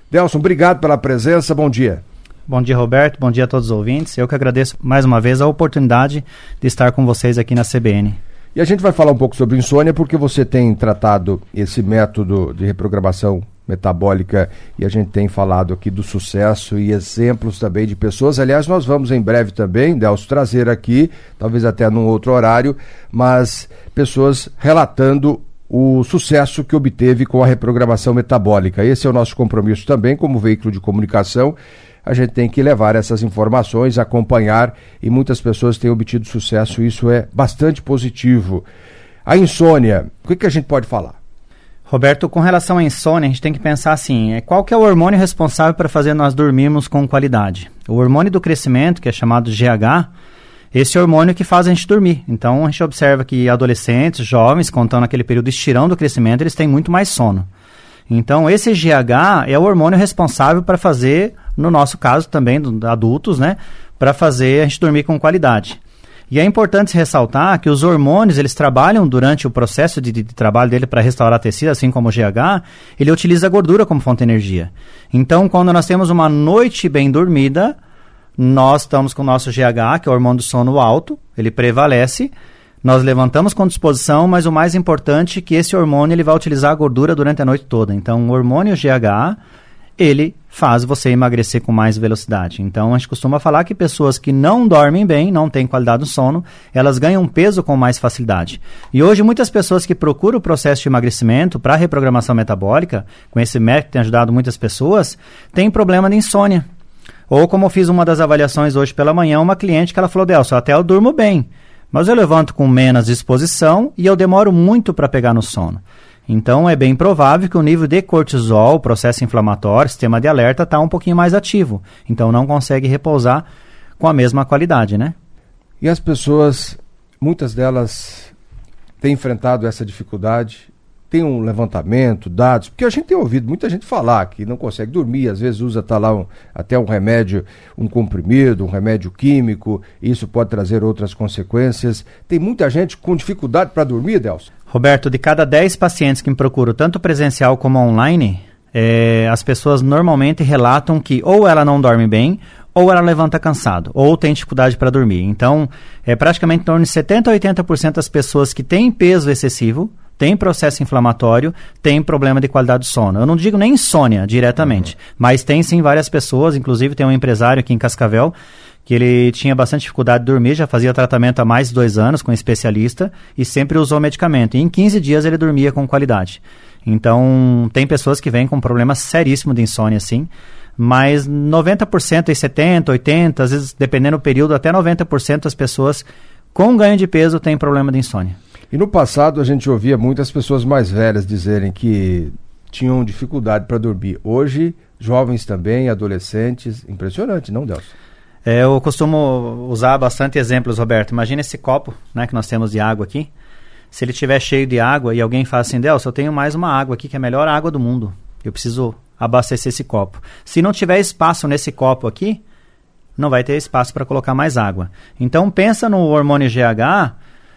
Delson, obrigado pela presença, bom dia. Bom dia, Roberto, bom dia a todos os ouvintes. Eu que agradeço mais uma vez a oportunidade de estar com vocês aqui na CBN. E a gente vai falar um pouco sobre insônia, porque você tem tratado esse método de reprogramação metabólica e a gente tem falado aqui do sucesso e exemplos também de pessoas. Aliás, nós vamos em breve também, Delson, trazer aqui, talvez até num outro horário, mas pessoas relatando o sucesso que obteve com a reprogramação metabólica. Esse é o nosso compromisso também como veículo de comunicação. A gente tem que levar essas informações, acompanhar, e muitas pessoas têm obtido sucesso, isso é bastante positivo. A insônia, o que a gente pode falar? Roberto, com relação à insônia, a gente tem que pensar assim, qual que é o hormônio responsável para fazer nós dormirmos com qualidade? O hormônio do crescimento, que é chamado GH, esse hormônio que faz a gente dormir. Então, a gente observa que adolescentes, jovens, quando estão naquele período estirão do crescimento, eles têm muito mais sono. Então, esse GH é o hormônio responsável para fazer, no nosso caso também, adultos, né, para fazer a gente dormir com qualidade. E é importante ressaltar que os hormônios, eles trabalham durante o processo de trabalho dele para restaurar tecido, assim como o GH, ele utiliza a gordura como fonte de energia. Então, quando nós temos uma noite bem dormida, nós estamos com o nosso GH, que é o hormônio do sono alto, ele prevalece, nós levantamos com disposição, mas o mais importante é que esse hormônio ele vai utilizar a gordura durante a noite toda. Então, o hormônio GH, ele faz você emagrecer com mais velocidade. Então, a gente costuma falar que pessoas que não dormem bem, não têm qualidade do sono, elas ganham peso com mais facilidade. E hoje, muitas pessoas que procuram o processo de emagrecimento para reprogramação metabólica, com esse método que tem ajudado muitas pessoas, têm problema de insônia. Ou como eu fiz uma das avaliações hoje pela manhã, uma cliente que ela falou, Delson, até eu durmo bem, mas eu levanto com menos disposição e eu demoro muito para pegar no sono. Então, é bem provável que o nível de cortisol, o processo inflamatório, sistema de alerta, está um pouquinho mais ativo. Então, não consegue repousar com a mesma qualidade, né? E as pessoas, muitas delas têm enfrentado essa dificuldade. Tem um levantamento, dados, porque a gente tem ouvido muita gente falar que não consegue dormir, às vezes usa até um remédio, um comprimido, um remédio químico, e isso pode trazer outras consequências. Tem muita gente com dificuldade para dormir, Delson? Roberto, de cada 10 pacientes que me procuram, tanto presencial como online, as pessoas normalmente relatam que ou ela não dorme bem, ou ela levanta cansado, ou tem dificuldade para dormir. Então, praticamente em torno de 70% a 80% das pessoas que têm peso excessivo, tem processo inflamatório, tem problema de qualidade do sono. Eu não digo nem insônia diretamente, mas tem sim várias pessoas, inclusive tem um empresário aqui em Cascavel, que ele tinha bastante dificuldade de dormir, já fazia tratamento há mais de 2 anos com um especialista e sempre usou medicamento. E em 15 dias ele dormia com qualidade. Então, tem pessoas que vêm com problema seríssimo de insônia, sim, mas 90% e 70%, 80%, às vezes, dependendo do período, até 90% das pessoas com ganho de peso têm problema de insônia. E no passado a gente ouvia muitas pessoas mais velhas dizerem que tinham dificuldade para dormir. Hoje, jovens também, adolescentes, impressionante, não, Delson? Eu costumo usar bastante exemplos, Roberto. Imagina esse copo, né, que nós temos de água aqui. Se ele estiver cheio de água e alguém fala assim, Delson, eu tenho mais uma água aqui que é a melhor água do mundo. Eu preciso abastecer esse copo. Se não tiver espaço nesse copo aqui, não vai ter espaço para colocar mais água. Então, pensa no hormônio GH,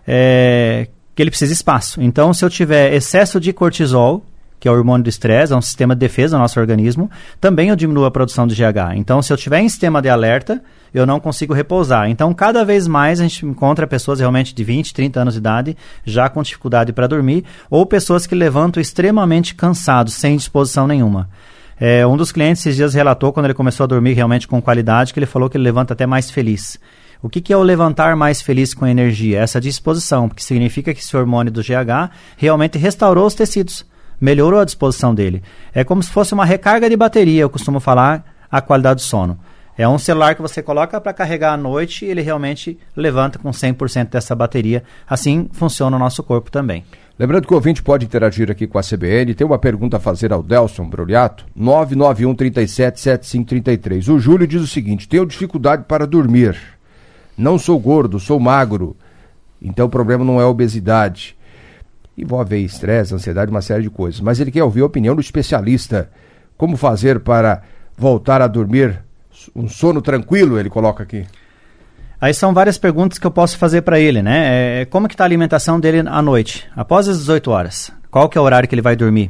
que ele precisa de espaço. Então, se eu tiver excesso de cortisol, que é o hormônio do estresse, é um sistema de defesa do nosso organismo, também eu diminuo a produção de GH. Então, se eu tiver em sistema de alerta, eu não consigo repousar. Então, cada vez mais a gente encontra pessoas realmente de 20, 30 anos de idade, já com dificuldade para dormir, ou pessoas que levantam extremamente cansados, sem disposição nenhuma. Um dos clientes esses dias relatou, quando ele começou a dormir realmente com qualidade, que ele falou que ele levanta até mais feliz. O que é o levantar mais feliz com energia? Essa disposição, porque significa que esse hormônio do GH realmente restaurou os tecidos, melhorou a disposição dele. É como se fosse uma recarga de bateria, eu costumo falar, a qualidade do sono. É um celular que você coloca para carregar à noite e ele realmente levanta com 100% dessa bateria. Assim funciona o nosso corpo também. Lembrando que o ouvinte pode interagir aqui com a CBN, tem uma pergunta a fazer ao Delson Broliato, 991 37 7533. O Júlio diz o seguinte, tenho dificuldade para dormir. Não sou gordo, sou magro, então o problema não é a obesidade. Envolve estresse, ansiedade, uma série de coisas. Mas ele quer ouvir a opinião do especialista. Como fazer para voltar a dormir um sono tranquilo, ele coloca aqui. Aí são várias perguntas que eu posso fazer para ele, né? Como que está a alimentação dele à noite? Após as 18 horas. Qual que é o horário que ele vai dormir?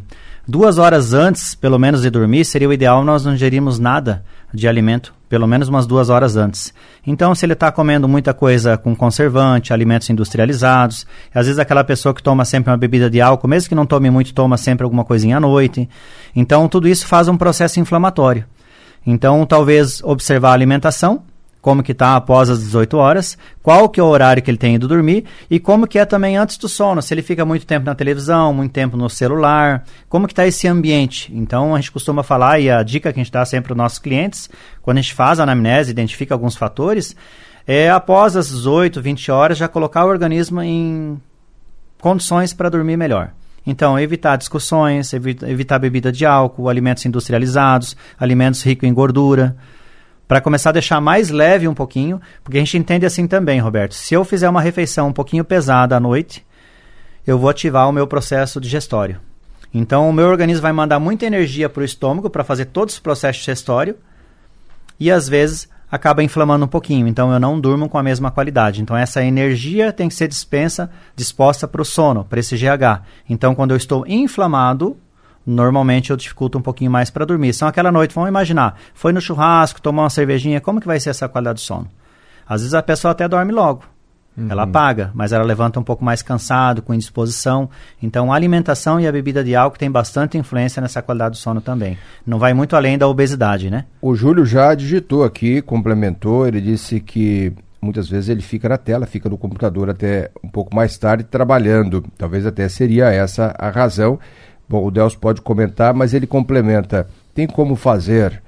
2 horas antes, pelo menos, de dormir, seria o ideal nós não ingerirmos nada de alimento, pelo menos umas 2 horas antes. Então, se ele está comendo muita coisa com conservante, alimentos industrializados, às vezes aquela pessoa que toma sempre uma bebida de álcool, mesmo que não tome muito, toma sempre alguma coisinha à noite. Então, tudo isso faz um processo inflamatório. Então, talvez observar a alimentação, como que está após as 18 horas, qual que é o horário que ele tem ido dormir e como que é também antes do sono, se ele fica muito tempo na televisão, muito tempo no celular, como que está esse ambiente. Então a gente costuma falar, e a dica que a gente dá sempre para os nossos clientes, quando a gente faz a anamnese, identifica alguns fatores, é após as 18, 20 horas já colocar o organismo em condições para dormir melhor. Então, evitar discussões, evitar bebida de álcool, alimentos industrializados, alimentos ricos em gordura, para começar a deixar mais leve um pouquinho, porque a gente entende assim também, Roberto. Se eu fizer uma refeição um pouquinho pesada à noite, eu vou ativar o meu processo digestório. Então, o meu organismo vai mandar muita energia para o estômago para fazer todos os processos digestórios e, às vezes, acaba inflamando um pouquinho. Então, eu não durmo com a mesma qualidade. Então, essa energia tem que ser disposta para o sono, para esse GH. Então, quando eu estou inflamado, normalmente eu dificulto um pouquinho mais para dormir. Então, aquela noite, vamos imaginar, foi no churrasco, tomou uma cervejinha, como que vai ser essa qualidade do sono? Às vezes a pessoa até dorme logo. Ela apaga, mas ela levanta um pouco mais cansado, com indisposição. Então, a alimentação e a bebida de álcool tem bastante influência nessa qualidade do sono também. Não vai muito além da obesidade, né? O Júlio já digitou aqui, complementou, ele disse que muitas vezes ele fica na tela, fica no computador até um pouco mais tarde trabalhando. Talvez até seria essa a razão. Bom, o Delcio pode comentar, mas ele complementa. Tem como fazer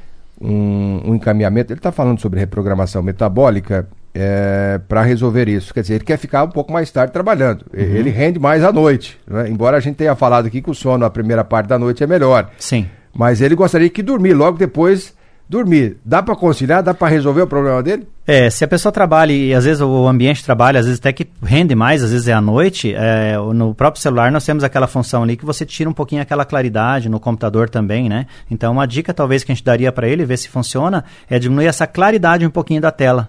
um encaminhamento? Ele está falando sobre reprogramação metabólica para resolver isso. Quer dizer, ele quer ficar um pouco mais tarde trabalhando. Ele rende mais à noite, né? Embora a gente tenha falado aqui que o sono, a primeira parte da noite é melhor. Sim. Mas ele gostaria que dormir, logo depois dormir. Dá para conciliar? Dá para resolver o problema dele? Se a pessoa trabalha e às vezes o ambiente de trabalho, às vezes até que rende mais, às vezes é à noite, no próprio celular nós temos aquela função ali que você tira um pouquinho aquela claridade, no computador também, né? Então uma dica talvez que a gente daria para ele, ver se funciona, é diminuir essa claridade um pouquinho da tela.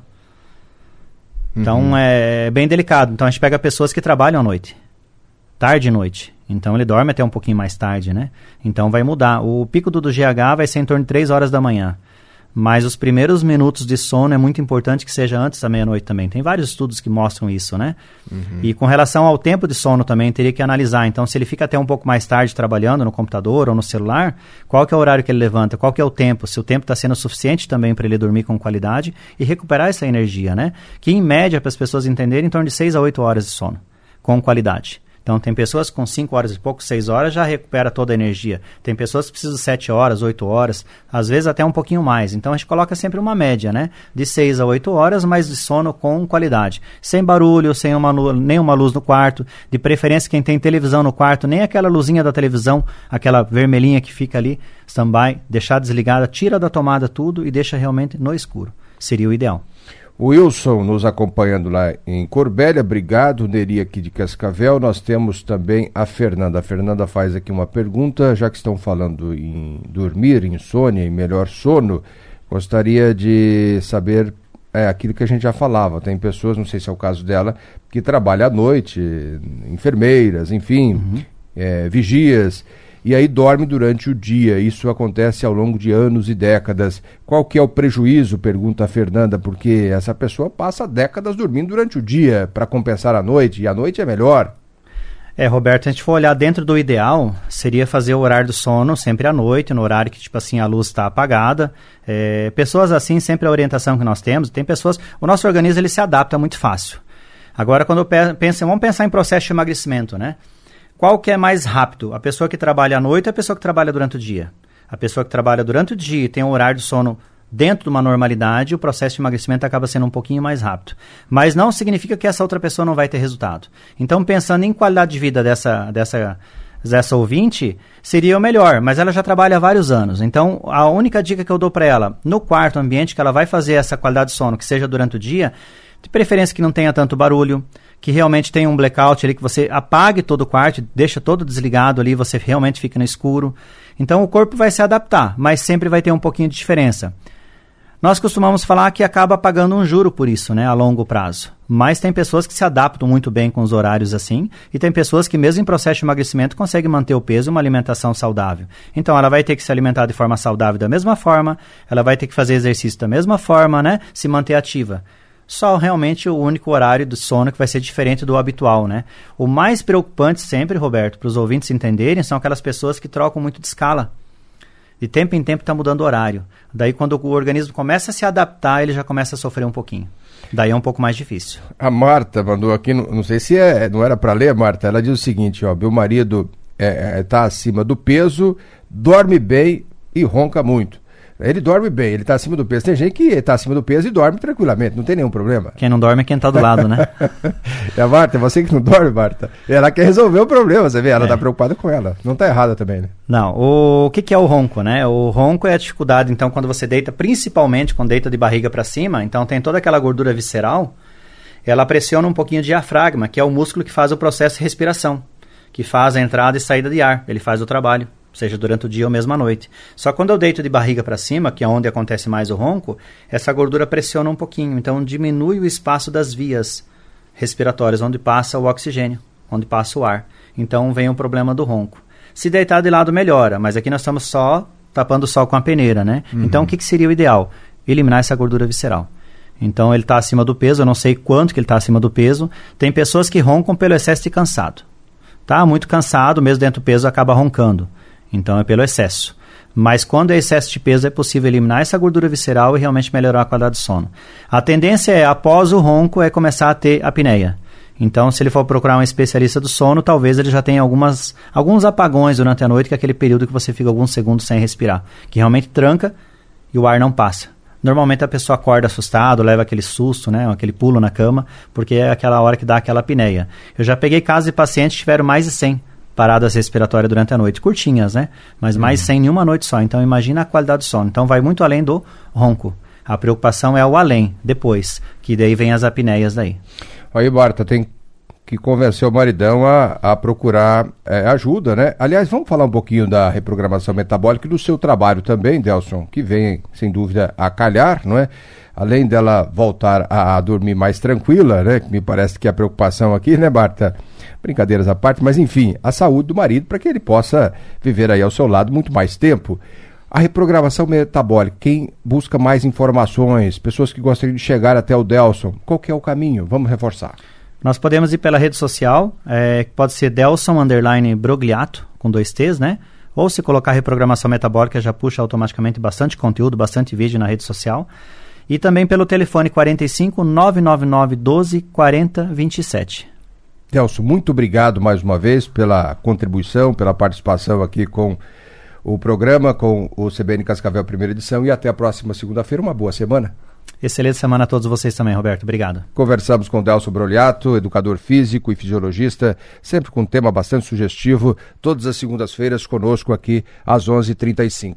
Então é bem delicado. Então a gente pega pessoas que trabalham à noite, tarde e noite. Então ele dorme até um pouquinho mais tarde, né? Então vai mudar. O pico do GH vai ser em torno de 3 horas da manhã. Mas os primeiros minutos de sono é muito importante que seja antes da meia-noite também. Tem vários estudos que mostram isso, né? E com relação ao tempo de sono também, teria que analisar. Então, se ele fica até um pouco mais tarde trabalhando no computador ou no celular, qual que é o horário que ele levanta? Qual que é o tempo? Se o tempo está sendo suficiente também para ele dormir com qualidade e recuperar essa energia, né? Que, em média, para as pessoas entenderem, em torno de 6 a 8 horas de sono, com qualidade. Então, tem pessoas com 5 horas e pouco, 6 horas, já recupera toda a energia. Tem pessoas que precisam de 7 horas, 8 horas, às vezes até um pouquinho mais. Então, a gente coloca sempre uma média, né? De 6 a 8 horas, mas de sono com qualidade. Sem barulho, sem nenhuma luz no quarto. De preferência, quem tem televisão no quarto, nem aquela luzinha da televisão, aquela vermelhinha que fica ali, stand-by, deixar desligada, tira da tomada tudo e deixa realmente no escuro. Seria o ideal. O Wilson nos acompanhando lá em Corbélia, obrigado. Neri aqui de Cascavel. Nós temos também a Fernanda. A Fernanda faz aqui uma pergunta, já que estão falando em dormir, insônia, em melhor sono, gostaria de saber aquilo que a gente já falava. Tem pessoas, não sei se é o caso dela, que trabalham à noite, enfermeiras, enfim, vigias, e aí dorme durante o dia. Isso acontece ao longo de anos e décadas. Qual que é o prejuízo, pergunta a Fernanda, porque essa pessoa passa décadas dormindo durante o dia para compensar a noite, e a noite é melhor. Roberto, se a gente for olhar dentro do ideal, seria fazer o horário do sono sempre à noite, no horário que, tipo assim, a luz está apagada. Pessoas assim, sempre a orientação que nós temos, tem pessoas, o nosso organismo ele se adapta muito fácil. Agora, quando vamos pensar em processo de emagrecimento, né? Qual que é mais rápido? A pessoa que trabalha à noite ou a pessoa que trabalha durante o dia? A pessoa que trabalha durante o dia e tem um horário de sono dentro de uma normalidade, o processo de emagrecimento acaba sendo um pouquinho mais rápido. Mas não significa que essa outra pessoa não vai ter resultado. Então, pensando em qualidade de vida dessa ouvinte, seria o melhor, mas ela já trabalha há vários anos. Então, a única dica que eu dou para ela, no quarto ambiente que ela vai fazer essa qualidade de sono, que seja durante o dia, de preferência que não tenha tanto barulho, que realmente tenha um blackout ali, que você apague todo o quarto, deixa todo desligado ali, você realmente fica no escuro. Então o corpo vai se adaptar, mas sempre vai ter um pouquinho de diferença. Nós costumamos falar que acaba pagando um juro por isso, né, a longo prazo. Mas tem pessoas que se adaptam muito bem com os horários assim, e tem pessoas que mesmo em processo de emagrecimento conseguem manter o peso e uma alimentação saudável. Então ela vai ter que se alimentar de forma saudável da mesma forma, ela vai ter que fazer exercício da mesma forma, né, se manter ativa. Só realmente o único horário do sono que vai ser diferente do habitual, né? O mais preocupante sempre, Roberto, para os ouvintes entenderem, são aquelas pessoas que trocam muito de escala. De tempo em tempo está mudando o horário. Daí quando o organismo começa a se adaptar, ele já começa a sofrer um pouquinho. Daí é um pouco mais difícil. A Marta mandou aqui, não sei se não era para ler, Marta, ela diz o seguinte, ó, meu marido está acima do peso, dorme bem e ronca muito. Ele dorme bem, ele está acima do peso. Tem gente que está acima do peso e dorme tranquilamente, não tem nenhum problema. Quem não dorme é quem está do lado, né? A Marta, você que não dorme, Marta, ela quer resolver o problema, você vê, ela está preocupada com ela. Não está errada também, né? Não, o que é o ronco, né? O ronco é a dificuldade, então, quando você deita, principalmente quando deita de barriga para cima, então tem toda aquela gordura visceral, ela pressiona um pouquinho o diafragma, que é o músculo que faz o processo de respiração, que faz a entrada e saída de ar, ele faz o trabalho. Seja durante o dia ou mesmo à noite. Só quando eu deito de barriga para cima, que é onde acontece mais o ronco, essa gordura pressiona um pouquinho, então diminui o espaço das vias respiratórias, onde passa o oxigênio, onde passa o ar. Então vem o problema do ronco. Se deitar de lado melhora, mas aqui nós estamos só tapando o sol com a peneira, né? Uhum. Então o que seria o ideal? Eliminar essa gordura visceral. Então ele está acima do peso, eu não sei quanto que ele está acima do peso. Tem pessoas que roncam pelo excesso de cansado. Tá muito cansado, mesmo dentro do peso acaba roncando. Então é pelo excesso. Mas quando é excesso de peso é possível eliminar essa gordura visceral e realmente melhorar a qualidade do sono. A tendência é, após o ronco, começar a ter apneia. Então, se ele for procurar um especialista do sono, talvez ele já tenha alguns apagões durante a noite, que é aquele período que você fica alguns segundos sem respirar, que realmente tranca e o ar não passa. Normalmente a pessoa acorda assustado, leva aquele susto, né, aquele pulo na cama, porque é aquela hora que dá aquela apneia. Eu já peguei casos de pacientes que tiveram mais de 100 paradas respiratórias durante a noite, curtinhas, né? Mas mais 100 em uma noite só. Então imagina a qualidade do sono. Então vai muito além do ronco. A preocupação é o além, depois, que daí vem as apneias daí. Aí, Marta, tem que convencer o maridão a procurar ajuda, né? Aliás, vamos falar um pouquinho da reprogramação metabólica e do seu trabalho também, Delson, que vem, sem dúvida, a calhar, não é? Além dela voltar a dormir mais tranquila, né? Que me parece que é a preocupação aqui, né, Marta? Brincadeiras à parte, mas enfim, a saúde do marido para que ele possa viver aí ao seu lado muito mais tempo. A reprogramação metabólica, quem busca mais informações, pessoas que gostariam de chegar até o Delson, qual que é o caminho? Vamos reforçar. Nós podemos ir pela rede social, pode ser Delson_Brogliato, com 2 T's, né? Ou se colocar reprogramação metabólica, já puxa automaticamente bastante conteúdo, bastante vídeo na rede social. E também pelo telefone 45 999 12 40 27. Delson, muito obrigado mais uma vez pela contribuição, pela participação aqui com o programa, com o CBN Cascavel primeira edição, e até a próxima segunda-feira. Uma boa semana. Excelente semana a todos vocês também, Roberto. Obrigado. Conversamos com Delson Brogliato, educador físico e fisiologista, sempre com um tema bastante sugestivo, todas as segundas-feiras conosco aqui às 11h35.